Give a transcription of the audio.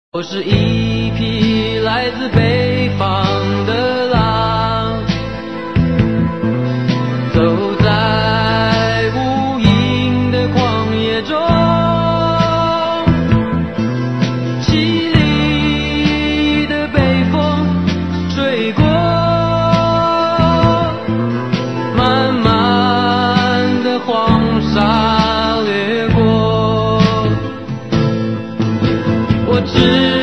我是一匹来自北方的狼，走在无垠的旷野中，凄厉的北风吹过，漫漫的黄沙掠过，我只